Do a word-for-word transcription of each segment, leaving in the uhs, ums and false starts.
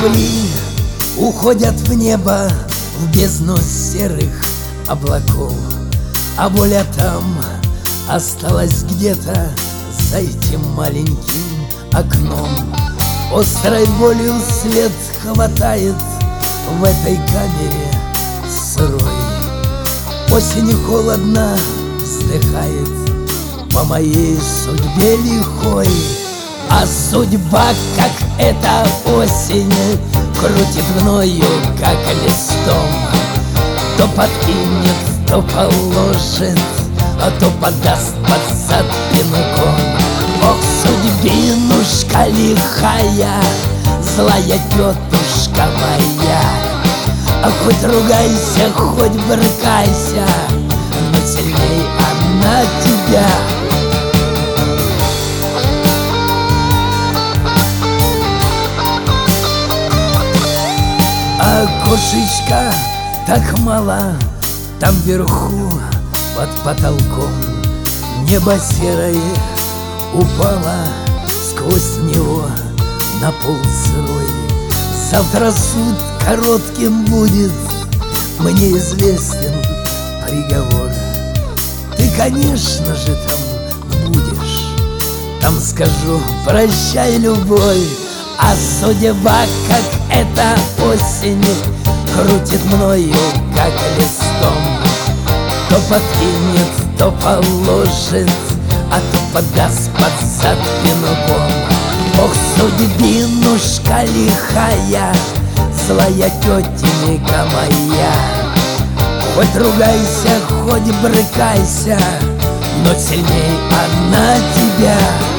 Журавли уходят в небо, в бездну серых облаков, а воля там осталась где-то за этим маленьким окном. Острой болью след хватает в этой камере сырой. Осень холодно вздыхает по моей судьбе лихой. А судьба, как эта осень, крутит мною, как листом. То подкинет, то положит, а то подаст под зад пинком. Ох, судьбинушка лихая, злая тетушка моя, а хоть ругайся, хоть брыкайся, но сильней она тебя. Окошечко так мало, там вверху под потолком небо серое упало сквозь него на пол сырой. Завтра суд коротким будет, мне известен приговор. Ты, конечно же, там будешь, там скажу прощай, любовь. А судьба, как эта осень, крутит мною, как листом. То подкинет, то положит, а то подаст под зад пинком. Ох, судьбинушка лихая, злая тетенька моя, хоть ругайся, хоть брыкайся, но сильней она тебя.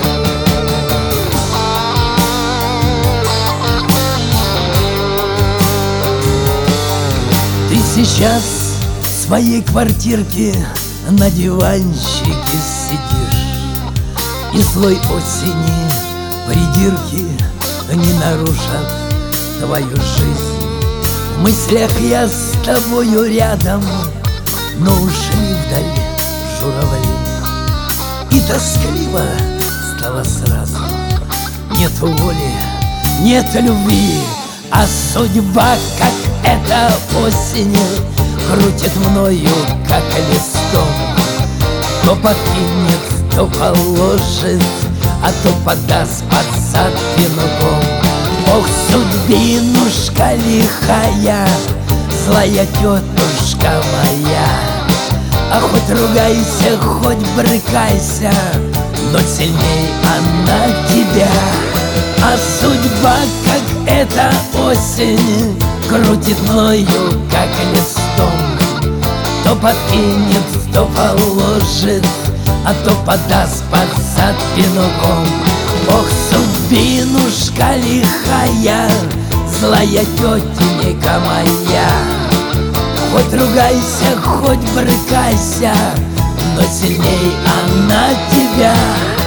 Ты сейчас в своей квартирке на диванчике сидишь, и слой осени придирки не нарушат твою жизнь. В мыслях я с тобою рядом, но ушли вдаль журавли, и тоскливо стало сразу. Нет воли, нет любви, а судьба, как эта осень, крутит мною, как листом. То подкинет, то положит, а то подаст под зад пинком. Ох, судьбинушка лихая, злая тетушка моя, а хоть ругайся, хоть брыкайся, но сильней она тебя. А судьба, как эта осень, крутит мною, как листом. То подкинет, то положит, а то подаст под зад пинком. Ох, судьбинушка лихая, злая тетенька моя, хоть ругайся, хоть брыкайся, но сильней она тебя.